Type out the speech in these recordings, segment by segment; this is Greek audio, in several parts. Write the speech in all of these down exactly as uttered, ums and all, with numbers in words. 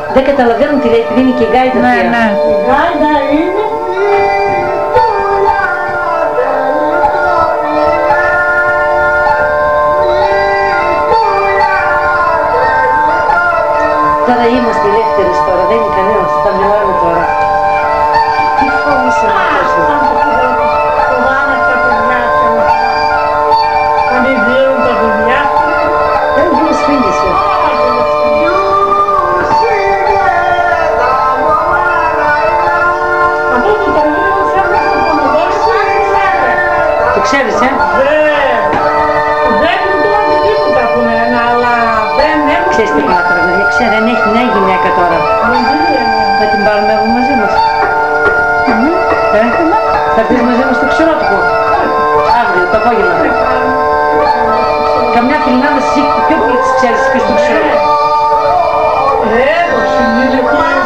Δεν καταλαβαίνουν τι λέει, επειδή είναι και η γκάιντα. Ναι, ναι. Η γκάιντα είναι... Τώρα είμαστε ελεύθερες τώρα, δεν είναι κανένας, θα μιλάμε τώρα. Τι φόβος είναι αυτός εδώ. Φοβάμαι τα παιδιά σου. Θα μην βγαίνουν τα παιδιά σου. Δεν βγεις φίλοι σου. Αυτό το τραγούδι μου φέρνει στο Πονοδόρι που δεν ξέρετε. Το ξέρεις, ε? Δεν μου τώρα τίποτα που είναι, αλλά δεν έχω... Ξέρεις τι πάτρα, παιδιά, ξέρει, αν έχει νέα γυναίκα τώρα. Θα την πάρουμε εγώ μαζί μας. Ε, θα έρθεις μαζί μας στο ξηρότυπο. Αύριο, το απόγευμα. Καμιά φιλινάδα εσύ πιο πολύ τις ξέρεις και στο ξηρότυπο. Έδωσε, είναι πλάς.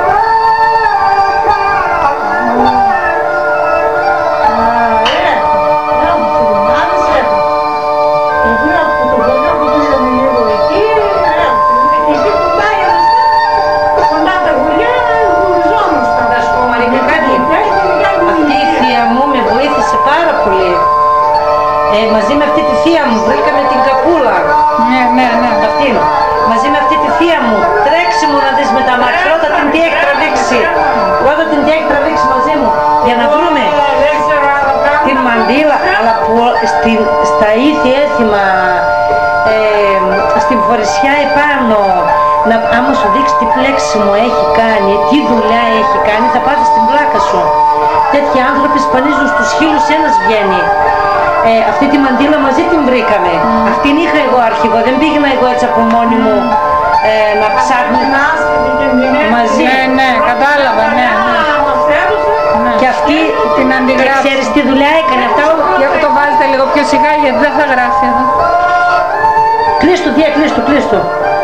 Μαζί με αυτή τη θεία μου βρήκαμε την καπούλα. Ναι, ναι, ναι. Αυτή. Μαζί με αυτή τη θεία μου. Τρέξει μου να δεις με τα μάτια. Ρώτα την τι έχει τραβήξει. Ρώτα την τι έχει τραβήξει μαζί μου. Για να βρούμε την μαντήλα. Αλλά που στην, στα ήθη έθιμα, ε, στην φορεσιά επάνω, να, άμα σου δείξει τι πλέξιμο έχει κάνει, τι δουλειά έχει κάνει, θα πάθεις την πλάκα σου. Τέτοιοι άνθρωποι σπανίζουν στους χείλους, ένας βγαίνει. Ε, αυτή τη μαντήλα μαζί την βρήκαμε. Mm. Αυτήν είχα εγώ αρχηγό, δεν πήγαινα εγώ έτσι από μόνη μου ε, να ψάχνω μαζί. Ναι, ναι, κατάλαβα, ναι, ναι. Ναι. Και αυτή την αντιγράψη. Ξέρεις τι δουλειά έκανε αυτά. Και το βάζετε λίγο πιο σιγά γιατί δεν θα γράφει εδώ. Κλείστο, δια, κλείστο, κλείστο.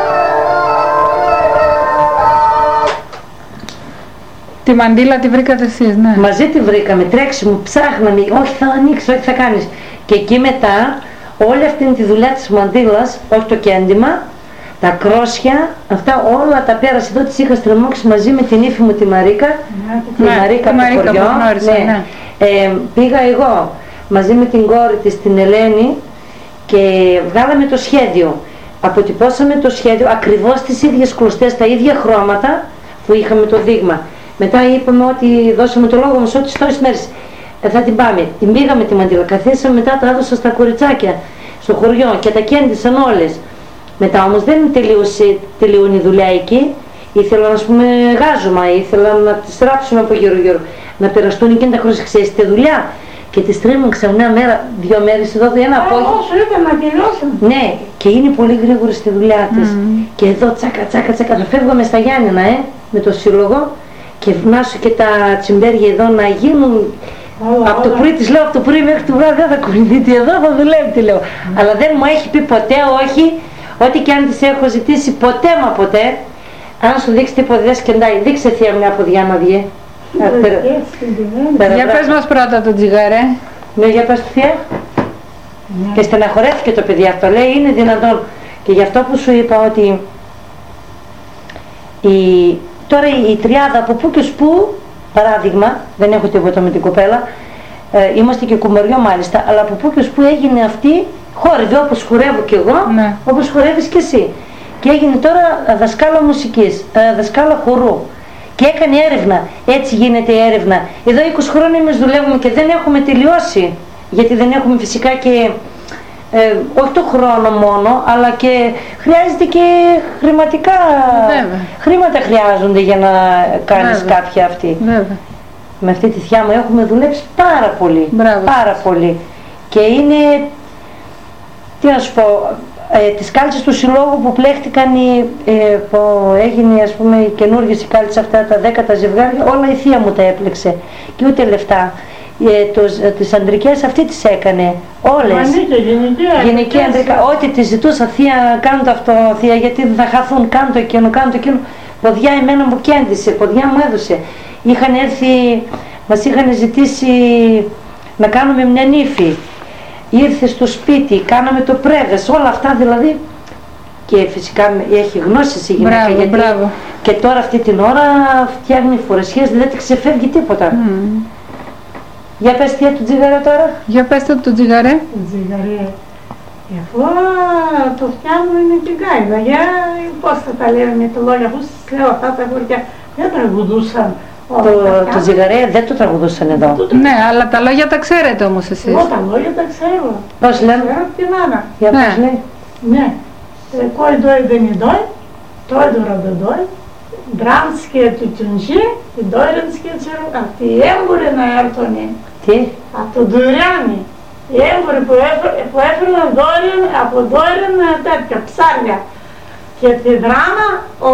Τη μαντήλα τη βρήκατε εσείς, ναι. Μαζί τη βρήκαμε, τρέξιμο, ψάχναμε, όχι θα ανοίξει, όχι θα κάνεις. Και εκεί μετά, όλη αυτή τη δουλειά της μαντήλας, όχι το κέντημα, τα κρόσια, αυτά όλα τα πέρασε εδώ, τις είχα στριμώξει μαζί με την ύφη μου τη Μαρίκα, Ναι, τη ναι, Μαρίκα από το χωριό. γνώρισα, Ναι. ναι. Ε, πήγα εγώ μαζί με την κόρη της, την Ελένη, και βγάλαμε το σχέδιο. Αποτυπώσαμε το σχέδιο ακριβώς τις ίδιες κλωστές, τα ίδια χρώματα που είχαμε το δείγμα. Μετά είπαμε ότι δώσαμε το λόγο μας ότι στις μέρες ε, θα την πάμε. Την πήγαμε τη μαντήλα, καθίσαμε, μετά τα έδωσα στα κοριτσάκια στο χωριό και τα κέντησαν όλες. Μετά όμως δεν τελείωσε, τελειώνει η δουλειά εκεί. Ήθελα να πούμε γάζωμα, ήθελα να τις ράψουμε από γύρω γύρω, να περαστούν εκείνα τα χρόνια, ξέρεις τη δουλειά. Και τις τρίμωξα μια μέρα, δύο μέρες εδώ, ένα απόγευμα. Όσο ήταν να τελειώσουν. Ναι, και είναι πολύ γρήγορη στη δουλειά της. Mm. Και εδώ τσάκα τσάκα τσάκα, θα φεύγαμε στα Γιάννενα, ε, με το σύλλογο. Και βνάσω και τα τσιμπέρια εδώ να γίνουν. Όλα, από το πρωί της λέω, από το πρωί μέχρι το βράδυ δεν θα κουνηθεί εδώ, θα δουλεύει, τη λέω. Mm. Αλλά δεν μου έχει πει ποτέ όχι, ό,τι και αν της έχω ζητήσει, ποτέ μα ποτέ. Αν σου δείξει τίποτα δεν σκεντάει, δείξε θεία μια ποδιά να βγει. Για πες μας πρώτα το τζιγαρέ. Ναι, για πες του θεία. Ναι. Και στεναχωρέθηκε το παιδί αυτό, λέει είναι δυνατόν. Και γι' αυτό που σου είπα ότι η... τώρα η, η τριάδα από πού και ως πού, παράδειγμα, δεν έχω τίποτα με την κοπέλα, ε, είμαστε και κουμαριό μάλιστα, αλλά από πού και ως πού έγινε αυτή, χόρευε όπως χορεύω κι εγώ, ναι. Όπως χορεύεις κι εσύ. Και έγινε τώρα δασκάλα μουσικής, ε, δασκάλα χορού. Και έκανε έρευνα. Έτσι γίνεται η έρευνα. Εδώ είκοσι χρόνια εμείς δουλεύουμε και δεν έχουμε τελειώσει. Γιατί δεν έχουμε φυσικά και ε, όχι το χρόνο μόνο, αλλά και χρειάζεται και χρηματικά. Βέβαια. Χρήματα χρειάζονται για να κάνεις Βέβαια. κάποια αυτή. Βέβαια. Με αυτή τη θεία μου έχουμε δουλέψει πάρα πολύ. Μπράβο. Πάρα πολύ. Και είναι, τι να σου πω, ε, τις κάλτσες του συλλόγου που πλέχτηκαν, οι, ε, που έγινε ας πούμε οι καινούργιες οι κάλτσες αυτά, τα δέκατα ζευγάρια, όλα η θεία μου τα έπλεξε. Και ούτε λεφτά. Ε, το, ε, τις αντρικές αυτή τις έκανε όλες. Γυναικεία, αντρικά, ό,τι τις ζητούσα, θεία κάνω το αυτό, θεία γιατί δεν θα χαθούν, κάνω το εκείνο, κάνω το εκείνο. Ποδιά εμένα μου κέντησε, ποδιά μου έδωσε. Είχαν έρθει, μας είχαν ζητήσει να κάνουμε μια νύφη. Ήρθε στο σπίτι, κάναμε το πρέγας, όλα αυτά δηλαδή. Και φυσικά έχει γνώσεις η γυναίκα. Μπράβο, γιατί μπράβο. Και τώρα αυτή την ώρα φτιάχνει φορεσιές, δεν τη ξεφεύγει τίποτα. Mm. Για πες τι του τζιγαρέ τώρα. Για πέστε το τζιγαρέ. Το τζιγαρέ. Αφού το φτιάχνουν είναι την κάιδα. Για πώς θα τα λένε τα λόγια, αφού σας λέω αυτά τα χωριά δεν τραγουδούσαν. Το, το τζιγαρέ δεν το τραγουδούσαν εδώ. Το, το, Ναι, αλλά τα λόγια τα ξέρετε όμως εσείς. εγώ τα λόγια τα ξέρω. Πώς λένε. Ξέρω από την Άννα. Για Ναι. πες λέει. Ναι. Κой дой да не дой, той дора да дой, дранския тютюнджи и дойренския цару, а ти ембори на ертони, Τι. а то дойряни. Οι έμποροι που, έφε, που έφερναν δώριν, από δώριν τέτοια ψάρια. Και τη δράμα, ο,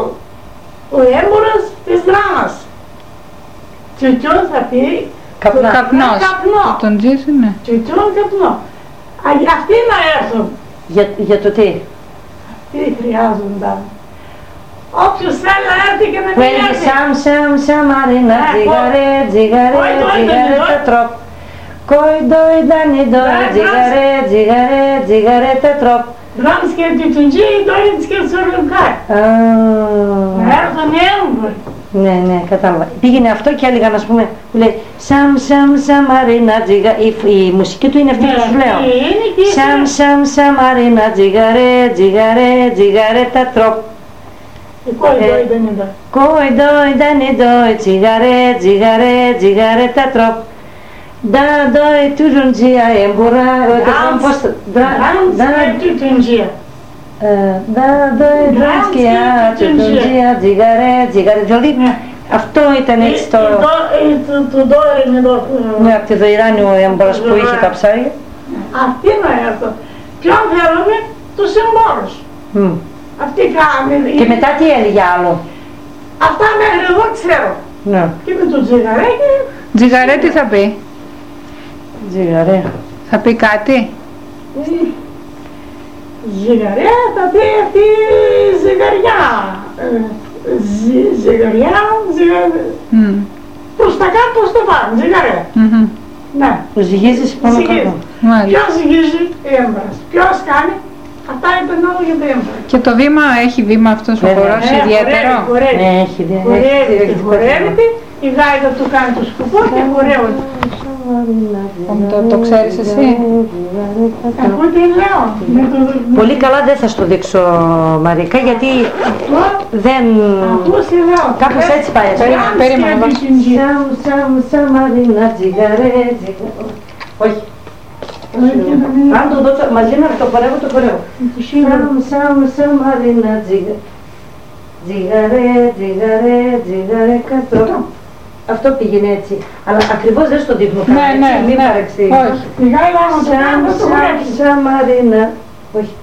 ο έμπορος της δράμας. Τιουτιούν θα πει Καπνά. Καπνός. καπνό. Τον τζίρι, ναι. Τιουτιούν καπνό. Α, αυτοί να έρθουν. Για, για το τι. Τι χρειάζονταν. Όποιος θέλει να έρθει και να Που μην έλεγε έρθει. σαμ σαμ σαμαρίνα, Ναι, τζιγαρέ, τζιγαρέ, Κόι, δόι, τζιγαρέ δόι. τα τρόπ. Κόι ντόι ντάνι ντόι, Ναι, τζιγαρέ, τζιγαρέ, τζιγαρέ τα τρόπ. Δράμσκια τιουτιουντζή ή δωρινσκια τσουρλουκάρ. Α, Να έρθουν οι έμποροι. Ναι, ναι, κατάλαβα. Πήγαινε αυτό και έλεγα, ας πούμε, που λέει σαμ σαμ σαμαρίνα, τζιγα... η, η μουσική του είναι αυτή που σου λέω. Είναι και Σαμ σαμ σαμαρίνα, τζιγαρέ, τζιγαρέ, τζιγαρέ τα τρόπ. Κόι δόι δεν είναι. Κόι ντόι ντάνι ντόι, τζιγαρέ, τζιγαρέ, τζιγαρέ τα τρόπ. Da doi turungia embora, πώς το... Δράμσκια τιουτιουντζία. Da doi turungia, turungia, τζιγαρέ, τζιγαρέ. Δηλαδή αυτό ήταν έτσι το... Του δώριν εδώ. Ναι, από τη Δοηράνιο έμπορας που είχε τα ψάρια. Αυτοί να έρθουν. Ποιον θέλουμε, τους εμπόρους. Μμ. Αυτοί κάνουν. Και μετά τι έλεγε άλλο. Αυτά μέχρι εδώ ξέρω. Ναι. Και με το τζιγαρέκι. Τζιγαρέ τι θα πει. Τζιγαρέ. Θα πει κάτι. Ζυγαριά θα πει αυτή η ζυγαριά. Ε, ζυ- Ζυγαριά, ζυγαριά. Μμ. Προς τα κάτω, προς τα πάνω, ζυγαριά. Μμμ. Ναι. Που ζυγίζεις πάνω Ζυγίζει. κάτω. Μάλιστα. Ποιος ζυγίζει, έμπρας. Ποιος κάνει. Αυτά είπαν όλα για το έμπρα. Και το βήμα, έχει βήμα αυτός ο Βέβαια. χορός Ναι, ιδιαίτερο. χορεύει, χορεύει. Ναι, έχει δει. Χορεύει, έχει- έχει- χορεύεται, η γάιδα του κάνει το σκοπό και χορεύει. Το, το ξέρεις εσύ. Εγώ τι λέω. με το- Πολύ καλά δεν θα στο δείξω, Μαρίκα, γιατί Αυτό, δεν... αυτό σε λέω. Κάπως έτσι πάει. ας πούμε. Περίμενε, περίμενε, Δράμσκια βάζω. τιουτιουντζή. Σαμ σαμ σαμαρίνα, τζιγαρέ, τζιγαρέ. Όχι. Αν το δώσω μαζί να το χορεύω, το χορεύω. Σαμ σαμ σαμαρίνα, τζιγα- τζιγαρέ, τζιγαρέ, τζιγαρέ, κατώ. Αυτό πήγαινε έτσι. Αλλά ακριβώς δεν στο δείχνω καλά, Ναι, έτσι, ναι, μην ναι. παρεξηγείς. Όχι. Η γάιδα άμα το κάνει, Σαμ θα το σαμ χορεύει. σαμαρίνα. Όχι.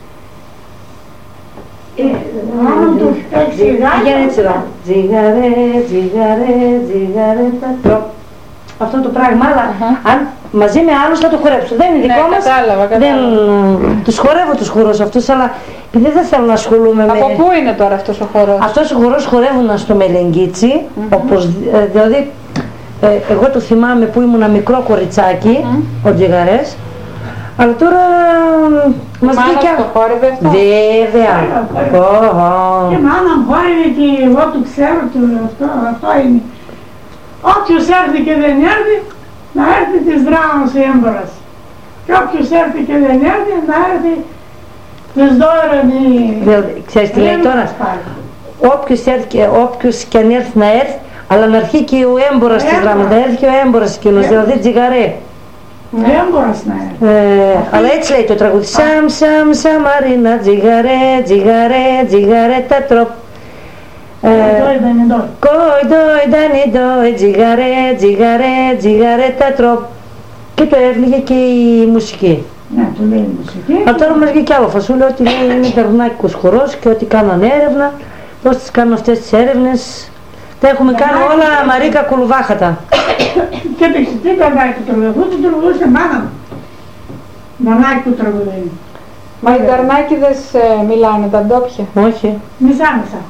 Άμα το παίξει η γάιδα, Πήγαινε έτσι εδώ. Τζιγαρέ, τζιγαρέ, τζιγαρέ, τατρό. Αυτό το πράγμα, αλλά Αχα. αν μαζί με άλλους θα το χορέψω. Δεν είναι Ναι, δικό μας. κατάλαβα, Δεν, κατάλαβα. τους χορεύω τους χορούς αυτούς, αλλά επειδή δεν θέλω να ασχολούμαι με... Από πού είναι τώρα αυτός ο χορός. Αυτός ο χορός χορεύουν στο Μελεγγίτσι, Μμμ. όπως, ε, δηλαδή ε, εγώ το θυμάμαι που ήμουν μικρό κοριτσάκι, Μμμ. ο Τζιγαρές, αλλά τώρα ε, μας Μάνα βγήκε... το χόρευε αυτό. Βέβαια. Ω, ω. και μάνα μου χόρευε και εγώ του ξέρω, του, αυτό, αυτό είναι. Όποιος έρθει και δεν έρθει, να έρθει της δράμας ο έμπορας. Και όποιος έρθει και δεν έρθει, να έρθει της δώραν η... Δηλαδή, ξέρεις τι λέει τώρα. Όποιος, έρθει, και- όποιος και αν έρθει να έρθει, αλλά να έρθει και ο έμπορας της Έμπορας. δράμας, να έρθει και ο έμπορας εκείνος, δηλαδή τζιγαρέ. Ο έμπορας να έρθει. Ε, αλλά έτσι λέει το τραγούδι. Σαμ, σαμ, σαμαρίνα, τζιγαρέ, τζιγαρέ, τζιγαρέ, τα τρόπ. Εδώ ήταν εδώ. Κόι, ντόι, ντάνι, ντόι, τζιγαρέ, τζιγαρέ, τζιγαρέ, τα τρόπ. Και το έβλεγε και η μουσική. Ναι, του λέει η μουσική. Αλλά τώρα μας βγήκε άλλο φασούλα ότι λέει είναι τερνάκικος χορός και ότι κάνανε έρευνα. Πώς τις κάνουν αυτές τις έρευνες. Τα έχουμε κάνει όλα Μαρίκα κουλουβάχατα. Και το τι τραγουδάει του τραγουδού, του τραγουδούσε μάνα μου. Μανάκι του τραγουδάει. Μα οι Καρνάκηδες ε, μιλάνε τα ντόπια. Όχι. Μισά μισά.